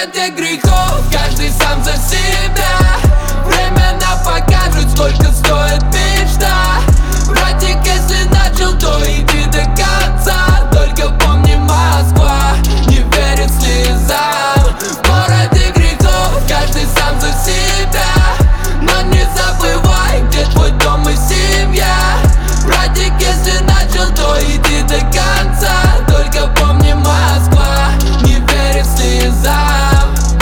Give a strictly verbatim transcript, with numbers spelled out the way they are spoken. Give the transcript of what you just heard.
черноте грехов. Каждый сам за себя. Время нам покажет, сколько стоит.